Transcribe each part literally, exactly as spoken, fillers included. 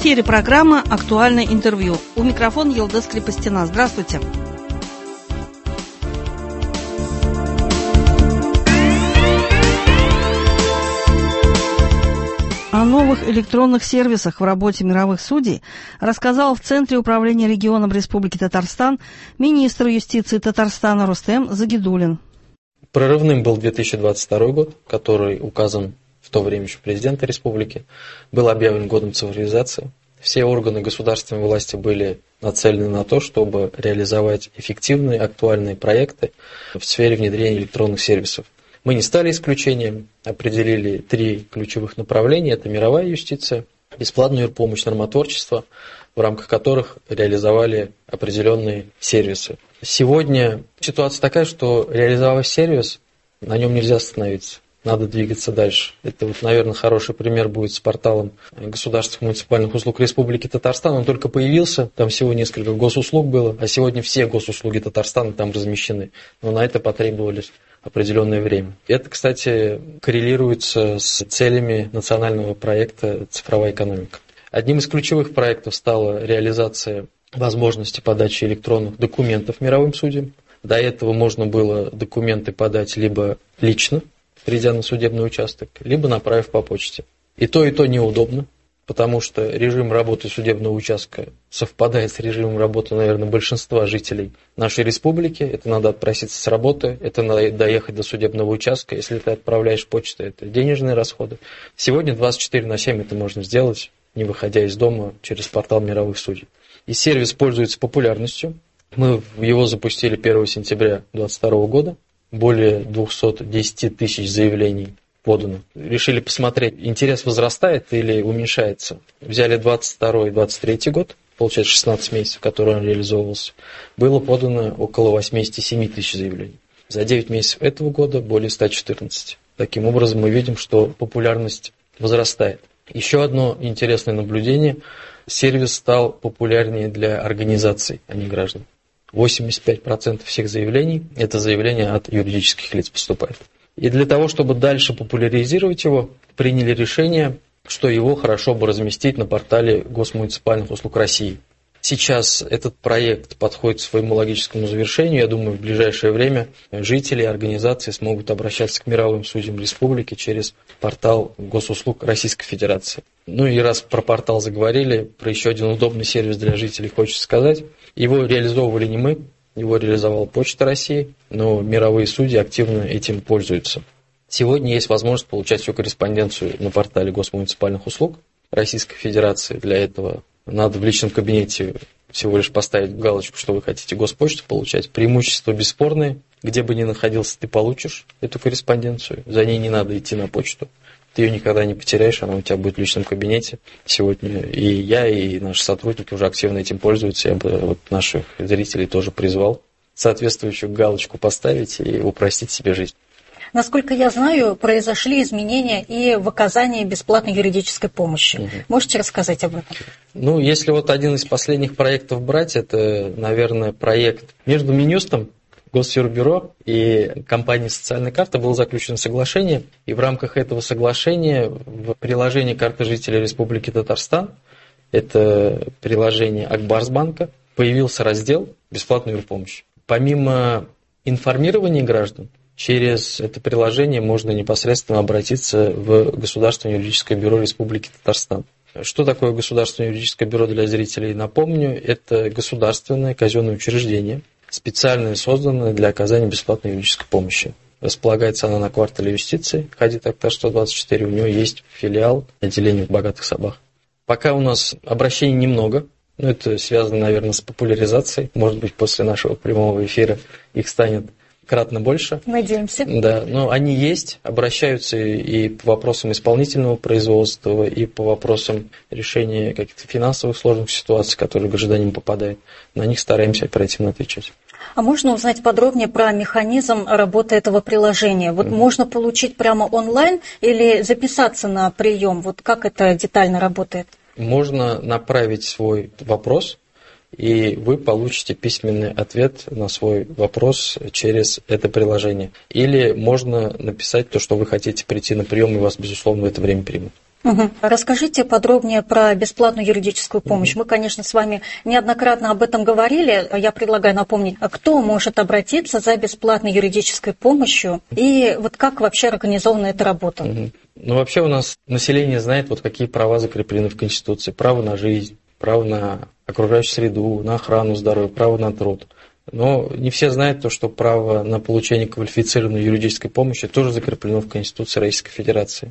эфире программа «Актуальное интервью». У микрофона Елдыс Крепостина. Здравствуйте. О новых электронных сервисах в работе мировых судей рассказал в Центре управления регионом Республики Татарстан министр юстиции Татарстана Рустем Загидуллин. Прорывным был две тысячи двадцать второй год, который указан в то время еще президента республики, был объявлен годом цифровизации. Все органы государственной власти были нацелены на то, чтобы реализовать эффективные, актуальные проекты в сфере внедрения электронных сервисов. Мы не стали исключением, определили три ключевых направления. Это мировая юстиция, бесплатная юрпомощь, нормотворчество, в рамках которых реализовали определенные сервисы. Сегодня ситуация такая, что реализовав сервис, на нем нельзя остановиться. Надо двигаться дальше. Это, вот, наверное, хороший пример будет с порталом государственных муниципальных услуг Республики Татарстан. Он только появился, там всего несколько госуслуг было, а сегодня все госуслуги Татарстана там размещены. Но на это потребовалось определенное время. Это, кстати, коррелируется с целями национального проекта «Цифровая экономика». Одним из ключевых проектов стала реализация возможности подачи электронных документов мировым судьям. До этого можно было документы подать либо лично, придя на судебный участок, либо направив по почте. И то, и то неудобно, потому что режим работы судебного участка совпадает с режимом работы, наверное, большинства жителей нашей республики. Это надо отпроситься с работы, это надо доехать до судебного участка. Если ты отправляешь почту, это денежные расходы. Сегодня двадцать четыре на семь это можно сделать, не выходя из дома, через портал мировых судей. И сервис пользуется популярностью. Мы его запустили первого сентября две тысячи двадцать второго года. Более двести десять тысяч заявлений подано. Решили посмотреть, интерес возрастает или уменьшается. Взяли двадцать второй - двадцать третий год, получается шестнадцать месяцев, который он реализовывался. Было подано около восемьдесят семь тысяч заявлений. За девять месяцев этого года более ста четырнадцати. Таким образом, мы видим, что популярность возрастает. Еще одно интересное наблюдение. Сервис стал популярнее для организаций, а не граждан. восемьдесят пять процентов всех заявлений – это заявления от юридических лиц поступают. И для того, чтобы дальше популяризировать его, приняли решение, что его хорошо бы разместить на портале Госмуниципальных услуг России. Сейчас этот проект подходит к своему логическому завершению. Я думаю, в ближайшее время жители и организации смогут обращаться к мировым судьям республики через портал Госуслуг Российской Федерации. Ну и раз про портал заговорили, про еще один удобный сервис для жителей хочется сказать. Его реализовывали не мы, его реализовала Почта России, но мировые судьи активно этим пользуются. Сегодня есть возможность получать всю корреспонденцию на портале Госмуниципальных услуг Российской Федерации. Для этого надо в личном кабинете всего лишь поставить галочку, что вы хотите госпочту получать. Преимущества бесспорные. Где бы ни находился, ты получишь эту корреспонденцию. За ней не надо идти на почту. Ты ее никогда не потеряешь, она у тебя будет в личном кабинете. Сегодня и я, и наши сотрудники уже активно этим пользуются. Я бы вот наших зрителей тоже призвал соответствующую галочку поставить и упростить себе жизнь. Насколько я знаю, произошли изменения и в оказании бесплатной юридической помощи. Угу. Можете рассказать об этом? Ну, если вот один из последних проектов брать, это, наверное, проект между Минюстом, Госюрбюро и компанией «Социальная карта» было заключено соглашение. И в рамках этого соглашения в приложении карты жителей Республики Татарстан, это приложение Акбарсбанка, появился раздел «Бесплатная юрпомощь». Помимо информирования граждан, через это приложение можно непосредственно обратиться в Государственное юридическое бюро Республики Татарстан. Что такое Государственное юридическое бюро для зрителей? Напомню, это государственное казенное учреждение, специально созданное для оказания бесплатной юридической помощи. Располагается она на квартале юстиции, Хадид Актар сто двадцать четыре, у него есть филиал отделения в Богатых Сабах. Пока у нас обращений немного, но это связано, наверное, с популяризацией. Может быть, после нашего прямого эфира их станет кратно больше. Надеемся. Да, но они есть, обращаются и по вопросам исполнительного производства, и по вопросам решения каких-то финансовых сложных ситуаций, в которые гражданин попадает. На них стараемся оперативно отвечать. А можно узнать подробнее про механизм работы этого приложения? Вот mm-hmm. можно получить прямо онлайн или записаться на прием? Вот как это детально работает? Можно направить свой вопрос, и вы получите письменный ответ на свой вопрос через это приложение. Или можно написать то, что вы хотите прийти на прием, и вас, безусловно, в это время примут. Угу. Расскажите подробнее про бесплатную юридическую помощь. Мы, конечно, с вами неоднократно об этом говорили. Я предлагаю напомнить, кто может обратиться за бесплатной юридической помощью и вот как вообще организована эта работа? Угу. Ну, вообще у нас население знает, вот какие права закреплены в Конституции. Право на жизнь, право на окружающую среду, на охрану здоровья, право на труд. Но не все знают то, что право на получение квалифицированной юридической помощи тоже закреплено в Конституции Российской Федерации.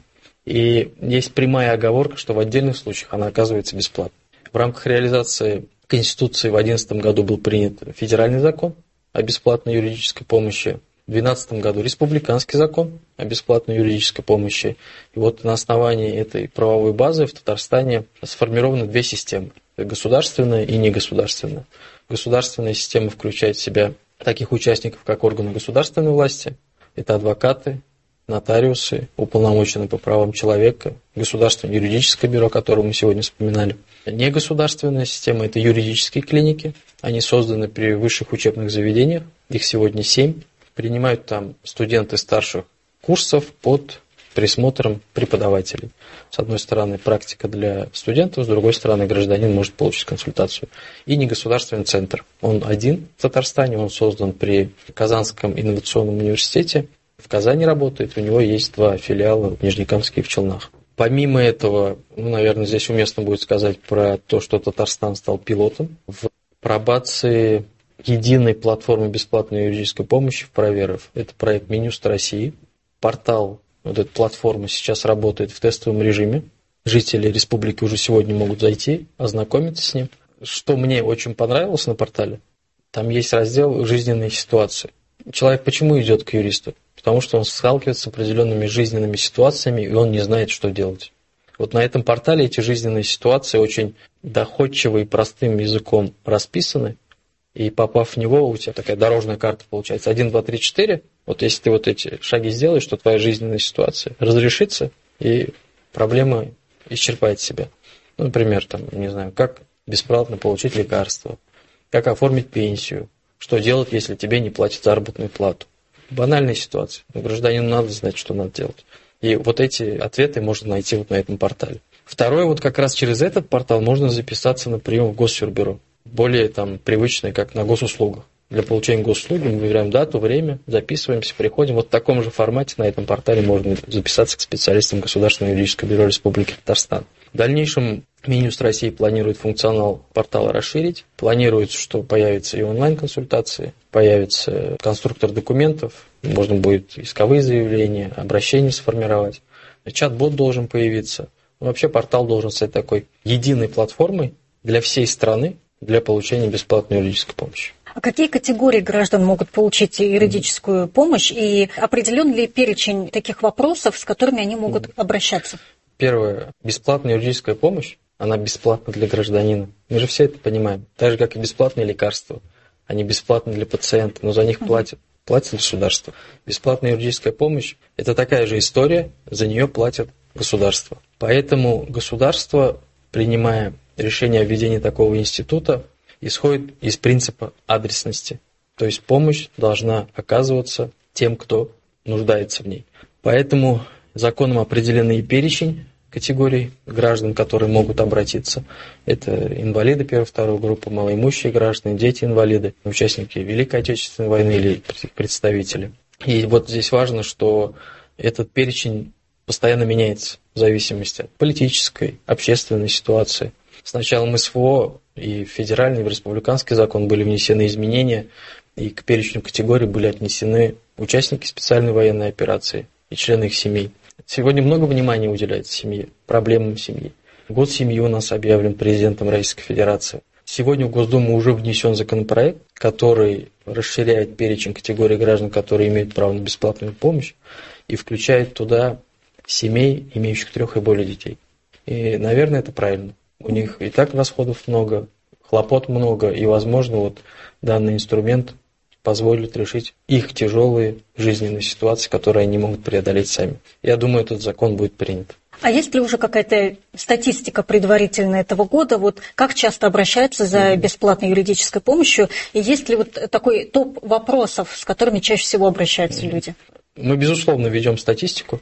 И есть прямая оговорка, что в отдельных случаях она оказывается бесплатной. В рамках реализации Конституции в две тысячи одиннадцатом году был принят федеральный закон о бесплатной юридической помощи, в две тысячи двенадцатом году республиканский закон о бесплатной юридической помощи. И вот на основании этой правовой базы в Татарстане сформированы две системы – государственная и негосударственная. Государственная система включает в себя таких участников, как органы государственной власти, это адвокаты, нотариусы, уполномоченные по правам человека, государственное юридическое бюро, которое мы сегодня вспоминали. Негосударственная система – это юридические клиники. Они созданы при высших учебных заведениях, их сегодня семь. Принимают там студенты старших курсов под присмотром преподавателей. С одной стороны, практика для студентов, с другой стороны, гражданин может получить консультацию. И негосударственный центр. Он один в Татарстане, он создан при Казанском инновационном университете. В Казани работает, у него есть два филиала в Нижнекамске и в Челнах. Помимо этого, ну, наверное, здесь уместно будет сказать про то, что Татарстан стал пилотом в пробации единой платформы бесплатной юридической помощи в праве эр эф. Это проект Минюст России. Портал, вот эта платформа сейчас работает в тестовом режиме. Жители республики уже сегодня могут зайти, ознакомиться с ним. Что мне очень понравилось на портале, там есть раздел «Жизненные ситуации». Человек почему идет к юристу? Потому что он сталкивается с определенными жизненными ситуациями, и он не знает, что делать. Вот на этом портале эти жизненные ситуации очень доходчиво и простым языком расписаны, и попав в него, у тебя такая дорожная карта получается. один, два, три, четыре. Вот если ты вот эти шаги сделаешь, то твоя жизненная ситуация разрешится, и проблема исчерпает себя. Ну, например, там, не знаю, как бесплатно получить лекарства, как оформить пенсию, что делать, если тебе не платят заработную плату. Банальная ситуация. Но гражданину надо знать, что надо делать. И вот эти ответы можно найти вот на этом портале. Второе, вот как раз через этот портал можно записаться на прием в Госюрбюро. Более там привычный, как на госуслугах. Для получения госуслуги мы выбираем дату, время, записываемся, приходим. Вот в таком же формате на этом портале можно записаться к специалистам Государственного юридического бюро Республики Татарстан. В дальнейшем Минюст России планирует функционал портала расширить. Планируется, что появятся и онлайн-консультации, появится конструктор документов, можно будет исковые заявления, обращения сформировать. Чат-бот должен появиться. Вообще портал должен стать такой единой платформой для всей страны для получения бесплатной юридической помощи. А какие категории граждан могут получить юридическую помощь и определен ли перечень таких вопросов, с которыми они могут обращаться? Первое. Бесплатная юридическая помощь, она бесплатна для гражданина. Мы же все это понимаем. Так же, как и бесплатные лекарства. Они бесплатны для пациента, но за них платят. Платит государство. Бесплатная юридическая помощь – это такая же история, за нее платят государство. Поэтому государство, принимая решение о введении такого института, исходит из принципа адресности. То есть помощь должна оказываться тем, кто нуждается в ней. Поэтому законом определен и перечень категорий граждан, которые могут обратиться. Это инвалиды первой, второй группы, малоимущие граждане, дети-инвалиды, участники Великой Отечественной войны или представители. И вот здесь важно, что этот перечень постоянно меняется в зависимости от политической, общественной ситуации. С началом эс эф о и в федеральный, и в республиканский закон были внесены изменения, и к перечню категорий были отнесены участники специальной военной операции и члены их семей. Сегодня много внимания уделяется семье, проблемам семьи. Год семьи у нас объявлен президентом Российской Федерации. Сегодня в Госдуму уже внесен законопроект, который расширяет перечень категорий граждан, которые имеют право на бесплатную помощь, и включает туда семей, имеющих трех и более детей. И, наверное, это правильно. У них и так расходов много, хлопот много, и, возможно, вот данный инструмент позволит решить их тяжелые жизненные ситуации, которые они могут преодолеть сами. Я думаю, этот закон будет принят. А есть ли уже какая-то статистика предварительная этого года, вот как часто обращаются за бесплатной юридической помощью, и есть ли вот такой топ вопросов, с которыми чаще всего обращаются люди? Мы, безусловно, ведем статистику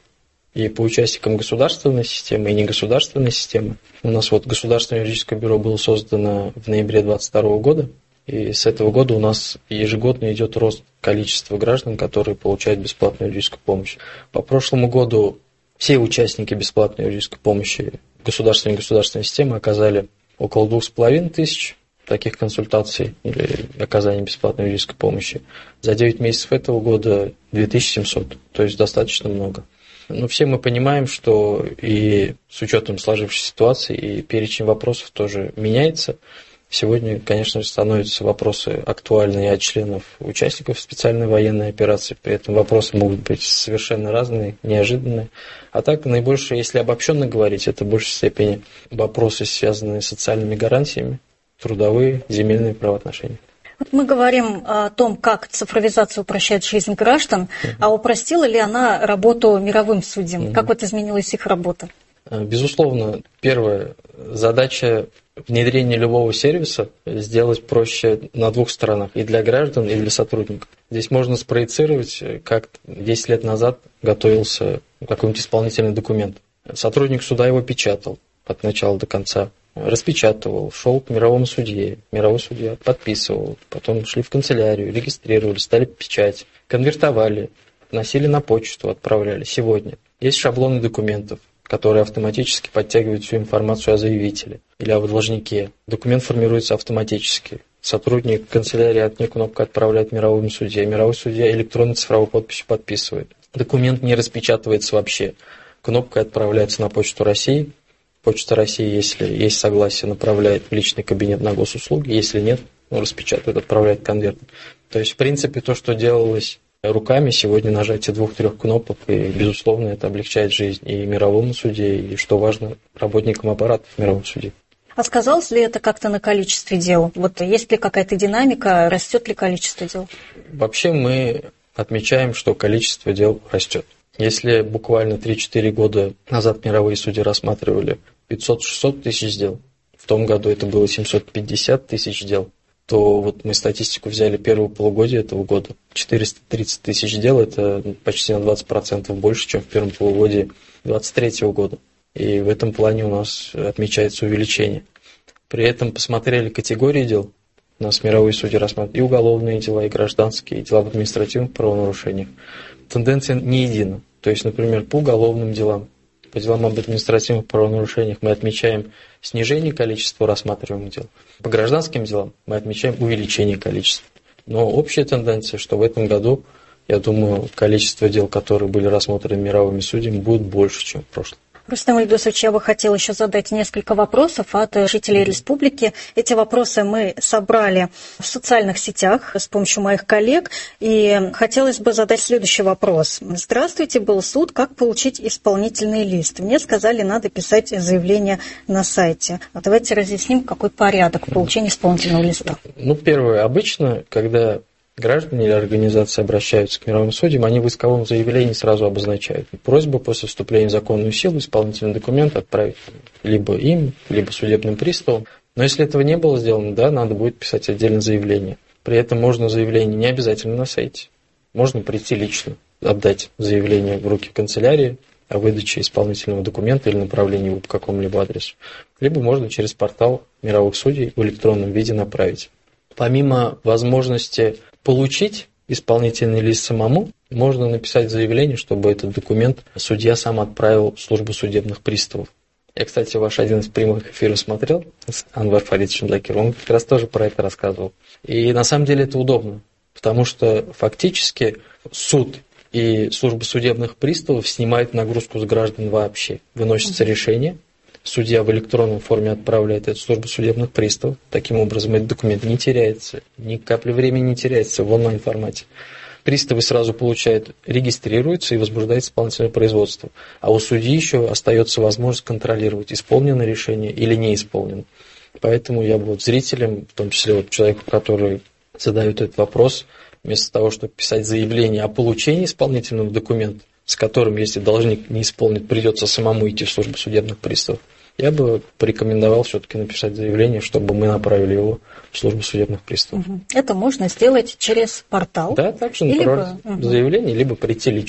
и по участникам государственной системы и негосударственной системы. У нас вот Государственное юридическое бюро было создано в ноябре двадцать второго года, и с этого года у нас ежегодно идет рост количества граждан, которые получают бесплатную юридическую помощь. По прошлому году все участники бесплатной юридической помощи государственной и негосударственной системы оказали около двух с половиной тысяч таких консультаций или оказания бесплатной юридической помощи. За девять месяцев этого года две тысячи семьсот, то есть достаточно много. Но все мы понимаем, что и с учетом сложившейся ситуации, и перечень вопросов тоже меняется. Сегодня, конечно же, становятся вопросы актуальные от членов участников специальной военной операции. При этом вопросы могут быть совершенно разные, неожиданные. А так, наибольшее, если обобщенно говорить, это в большей степени вопросы, связанные с социальными гарантиями, трудовые, земельные правоотношения. Вот мы говорим о том, как цифровизация упрощает жизнь граждан, uh-huh. а упростила ли она работу мировым судьям? Uh-huh. Как вот изменилась их работа? Безусловно, первая задача внедрения любого сервиса сделать проще на двух сторонах, и для граждан, и для сотрудников. Здесь можно спроецировать, как десять лет назад готовился какой-нибудь исполнительный документ. Сотрудник суда его печатал от начала до конца, распечатывал, шел к мировому судье, мировой судья подписывал, потом шли в канцелярию, регистрировали, стали печать, конвертовали, носили на почту, отправляли. Сегодня есть шаблоны документов, которые автоматически подтягивают всю информацию о заявителе или о должнике. Документ формируется автоматически. Сотрудник канцелярии одной кнопкой отправляет мировому судье, мировой судья электронной цифровой подписью подписывает. Документ не распечатывается вообще. Кнопкой отправляется на Почту России. Почта России, если есть согласие, направляет в личный кабинет на госуслуги. Если нет, ну, распечатывает, отправляет конверт. То есть, в принципе, то, что делалось руками, сегодня нажатие двух-трех кнопок, и, безусловно, это облегчает жизнь и мировому судье, и, что важно, работникам аппарата в мировом суде. А сказалось ли это как-то на количестве дел? Вот есть ли какая-то динамика, растет ли количество дел? Вообще мы отмечаем, что количество дел растет. Если буквально три-четыре года назад мировые судьи рассматривали пятьсот-шестьсот тысяч дел, в том году это было семьсот пятьдесят тысяч дел, то вот мы статистику взяли первого полугодия этого года. четыреста тридцать тысяч дел – это почти на двадцать процентов больше, чем в первом полугодии две тысячи двадцать третьего года. И в этом плане у нас отмечается увеличение. При этом посмотрели категории дел. У нас мировые судьи рассматривают и уголовные дела, и гражданские, и дела в административных правонарушениях. Тенденция не едина. То есть, например, по уголовным делам, по делам об административных правонарушениях мы отмечаем снижение количества рассматриваемых дел. По гражданским делам мы отмечаем увеличение количества. Но общая тенденция, что в этом году, я думаю, количество дел, которые были рассмотрены мировыми судьями, будет больше, чем в прошлом. Рустем Ильдусович, я бы хотела еще задать несколько вопросов от жителей республики. Эти вопросы мы собрали в социальных сетях с помощью моих коллег. И хотелось бы задать следующий вопрос. Здравствуйте, был суд, как получить исполнительный лист? Мне сказали, надо писать заявление на сайте. А давайте разъясним, какой порядок получения исполнительного листа. Ну, первое, обычно, когда граждане или организации обращаются к мировым судьям, они в исковом заявлении сразу обозначают просьбу после вступления в законную силу исполнительный документ отправить либо им, либо судебным приставам. Но если этого не было сделано, да, надо будет писать отдельное заявление. При этом можно заявление не обязательно на сайте. Можно прийти лично, отдать заявление в руки канцелярии о выдаче исполнительного документа или направлении его по какому-либо адресу. Либо можно через портал мировых судей в электронном виде направить. Помимо возможности получить исполнительный лист самому, можно написать заявление, чтобы этот документ судья сам отправил в службу судебных приставов. Я, кстати, ваш один из прямых эфиров смотрел с Анвар Фаридовичем Закировым, он как раз тоже про это рассказывал. И на самом деле это удобно, потому что фактически суд и служба судебных приставов снимают нагрузку с граждан вообще. Выносится решение, судья в электронной форме отправляет это в службу судебных приставов. Таким образом, этот документ не теряется, ни капли времени не теряется в онлайн-формате. Приставы сразу получают, регистрируются и возбуждают исполнительное производство. А у судьи еще остается возможность контролировать, исполнено решение или не исполнено. Поэтому я бы вот зрителям, в том числе вот человеку, который задает этот вопрос, вместо того, чтобы писать заявление о получении исполнительного документа, с которым, если должник не исполнит, придется самому идти в службу судебных приставов, я бы порекомендовал все-таки написать заявление, чтобы мы направили его в службу судебных приставов. Это можно сделать через портал? Да, также направить либо... заявление, либо прийти лично.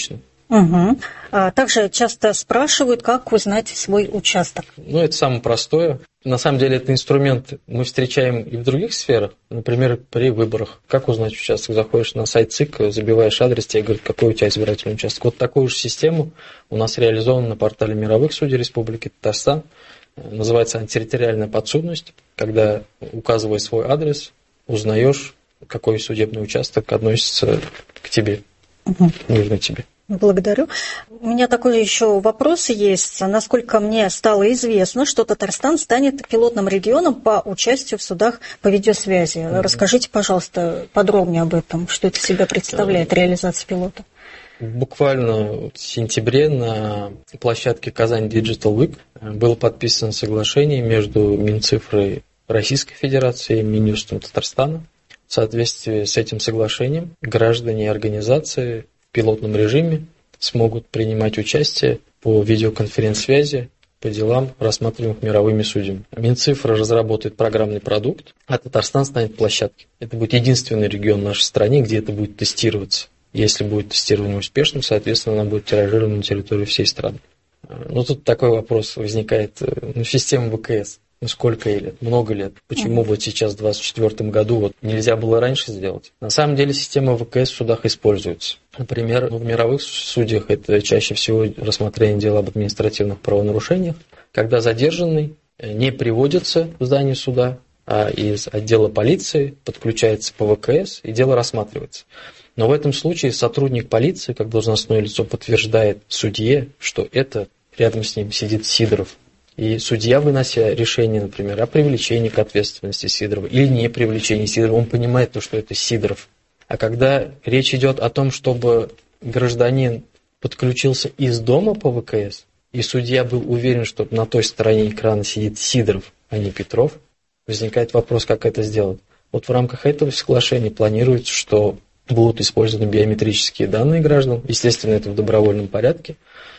Угу. А также часто спрашивают, как узнать свой участок. Ну, это самое простое. На самом деле, этот инструмент мы встречаем и в других сферах. Например, при выборах. Как узнать участок? Заходишь на сайт ЦИК, забиваешь адрес, тебе говорят, какой у тебя избирательный участок. Вот такую же систему у нас реализована на портале мировых судей Республики Татарстан. Называется она территориальная подсудность, когда, указывая свой адрес, узнаешь, какой судебный участок относится к тебе, угу. нужно тебе. Благодарю. У меня такой еще вопрос есть. Насколько мне стало известно, что Татарстан станет пилотным регионом по участию в судах по видеосвязи. Mm-hmm. Расскажите, пожалуйста, подробнее об этом. Что это себя представляет, реализация пилота? Буквально в сентябре на площадке Казань Digital Week было подписано соглашение между Минцифрой Российской Федерации и Минюстом Татарстана. В соответствии с этим соглашением граждане и организации в пилотном режиме смогут принимать участие по видеоконференц-связи по делам, рассматриваемых мировыми судьями. Минцифра разработает программный продукт, а Татарстан станет площадкой. Это будет единственный регион в нашей стране, где это будет тестироваться. Если будет тестирование успешным, соответственно, оно будет тиражировано на территории всей страны. Но тут такой вопрос возникает. Ну, система ВКС. Ну, сколько ей лет? Много лет. Почему mm-hmm. вот сейчас, в двадцать четвёртом году, вот нельзя было раньше сделать? На самом деле система ВКС в судах используется. Например, в мировых судьях это чаще всего рассмотрение дела об административных правонарушениях, когда задержанный не приводится в здание суда, а из отдела полиции подключается по ВКС и дело рассматривается. Но в этом случае сотрудник полиции, как должностное лицо, подтверждает судье, что это рядом с ним сидит Сидоров. И судья, вынося решение, например, о привлечении к ответственности Сидорова или не привлечении Сидорова, он понимает то, что это Сидоров. А когда речь идет о том, чтобы гражданин подключился из дома по ВКС, и судья был уверен, что на той стороне экрана сидит Сидоров, а не Петров, возникает вопрос, как это сделать. Вот в рамках этого соглашения планируется, что будут использованы биометрические данные граждан, естественно, это в добровольном порядке,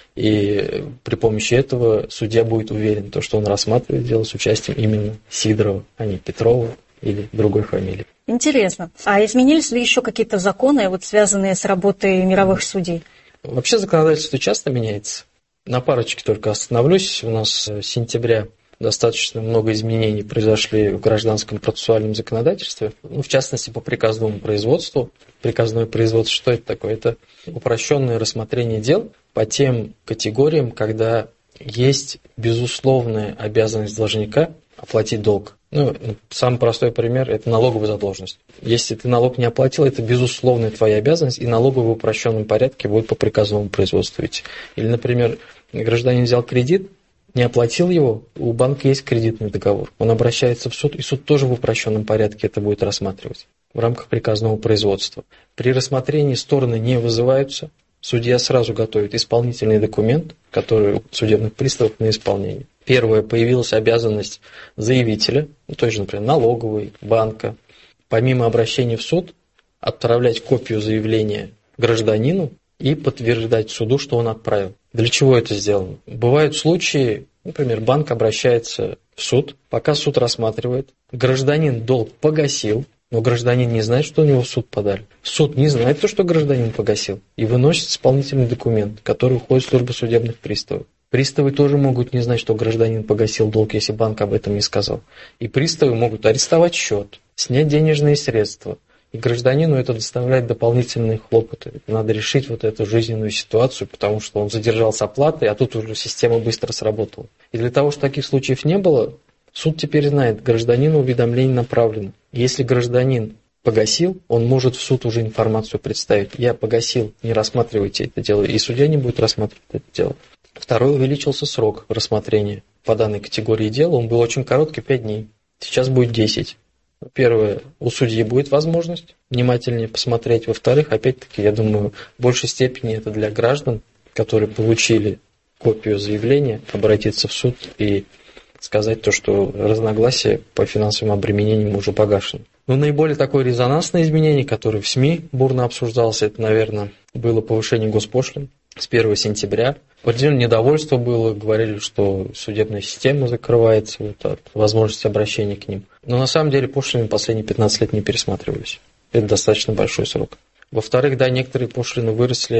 и при помощи этого судья будет уверен, что он рассматривает дело с участием именно Сидорова, а не Петрова или другой фамилии. Интересно. А изменились ли еще какие-то законы, вот, связанные с работой мировых судей? Вообще законодательство часто меняется. На парочке только остановлюсь. У нас с сентября достаточно много изменений произошли в гражданском процессуальном законодательстве, ну, в частности, по приказному производству. Приказное производство, что это такое? Это упрощенное рассмотрение дел по тем категориям, когда есть безусловная обязанность должника оплатить долг. Ну, самый простой пример – это налоговая задолженность. Если ты налог не оплатил, это безусловная твоя обязанность, и налоговый в упрощенном порядке будет по приказному производству идти. Или, например, гражданин взял кредит, не оплатил его, у банка есть кредитный договор. Он обращается в суд, и суд тоже в упрощенном порядке это будет рассматривать в рамках приказного производства. При рассмотрении стороны не вызываются. Судья сразу готовит исполнительный документ, который у судебных приставов на исполнение. Первое, появилась обязанность заявителя, ну, то есть, например, налоговой, банка, помимо обращения в суд, отправлять копию заявления гражданину и подтверждать суду, что он отправил. Для чего это сделано? Бывают случаи, например, банк обращается в суд, пока суд рассматривает, гражданин долг погасил, но гражданин не знает, что у него в суд подали. Суд не знает то, что гражданин погасил, и выносит исполнительный документ, который уходит в службу судебных приставов. Приставы тоже могут не знать, что гражданин погасил долг, если банк об этом не сказал. И приставы могут арестовать счет, снять денежные средства. И гражданину это доставляет дополнительные хлопоты. Надо решить вот эту жизненную ситуацию, потому что он задержался оплатой, а тут уже система быстро сработала. И для того, чтобы таких случаев не было, суд теперь знает, гражданину уведомление направлено. Если гражданин погасил, он может в суд уже информацию представить. Я погасил, не рассматривайте это дело, и судья не будет рассматривать это дело. Второй, увеличился срок рассмотрения по данной категории дела. Он был очень короткий, пять дней. Сейчас будет десять. Первое, у судьи будет возможность внимательнее посмотреть. Во-вторых, опять-таки, я думаю, в большей степени это для граждан, которые получили копию заявления, обратиться в суд и сказать то, что разногласия по финансовым обременениям уже погашены. Но наиболее такое резонансное изменение, которое в СМИ бурно обсуждалось, это, наверное, было повышение госпошлин с первого сентября. Определенное недовольство было, говорили, что судебная система закрывается вот, от возможности обращения к ним. Но на самом деле пошлины последние пятнадцать лет не пересматривались. Это достаточно большой срок. Во-вторых, да, некоторые пошлины выросли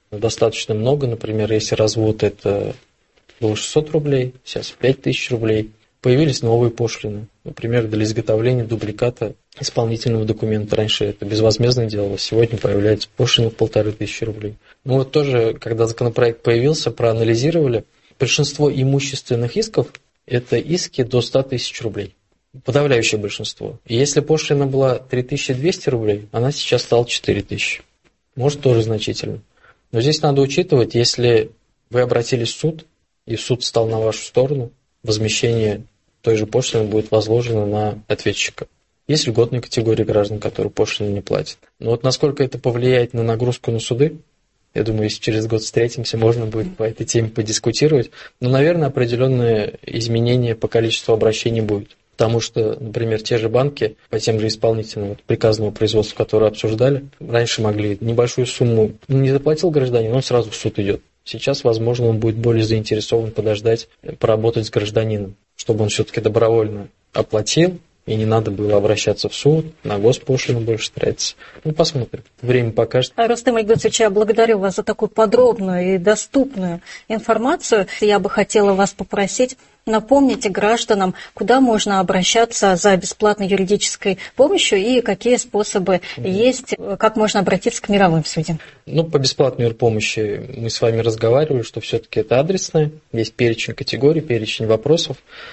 достаточно много. Например, если развод это было шестьсот рублей, сейчас пять тысяч рублей. Появились новые пошлины. Например, для изготовления дубликата исполнительного документа. Раньше это безвозмездно делалось, сегодня появляется пошлина в полторы тысячи рублей. Ну вот тоже, когда законопроект появился, проанализировали, большинство имущественных исков – это иски до ста тысяч рублей. Подавляющее большинство. И если пошлина была три тысячи двести рублей, она сейчас стала четыре тысячи. Может, тоже значительно. Но здесь надо учитывать, если вы обратились в суд, и суд стал на вашу сторону, возмещение той же пошлины будет возложено на ответчика. Есть льготные категории граждан, которые пошлину не платят. Но вот насколько это повлияет на нагрузку на суды, я думаю, если через год встретимся, можно будет по этой теме подискутировать. Но, наверное, определенные изменения по количеству обращений будет. Потому что, например, те же банки по тем же исполнительным вот, приказному производству, которые обсуждали, раньше могли небольшую сумму, не заплатил гражданин, он сразу в суд идет. Сейчас, возможно, он будет более заинтересован подождать, поработать с гражданином, чтобы он все-таки добровольно оплатил, и не надо было обращаться в суд, на госпошлину больше тратиться. Ну, посмотрим. Время покажет. Рустем Игнатьевич, я благодарю вас за такую подробную и доступную информацию. Я бы хотела вас попросить, напомните гражданам, куда можно обращаться за бесплатной юридической помощью и какие способы есть, как можно обратиться к мировым судьям. Ну, по бесплатной юрпомощи мы с вами разговаривали, что все-таки это адресное, есть перечень категорий, перечень вопросов.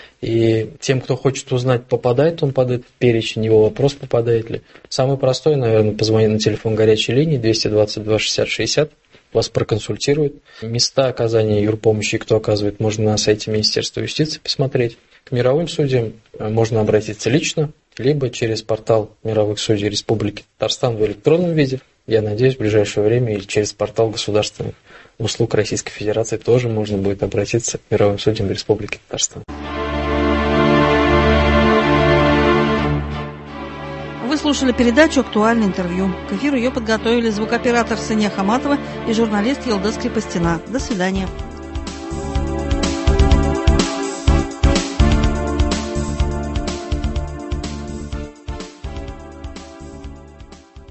И тем, кто хочет узнать, попадает он под этот перечень, его вопрос попадает ли. Самый простой, наверное, позвонить на телефон горячей линии двести двадцать два шестьдесят шестьдесят, вас проконсультируют. Места оказания юрпомощи, кто оказывает, можно на сайте Министерства юстиции посмотреть. К мировым судьям можно обратиться лично, либо через портал мировых судей Республики Татарстан в электронном виде. Я надеюсь, в ближайшее время и через портал государственных услуг Российской Федерации тоже можно будет обратиться к мировым судьям Республики Татарстан. Вы слушали передачу «Актуальное интервью». К эфиру ее подготовили звукооператор Сания Хаматова и журналист Елдас Крепостина. До свидания.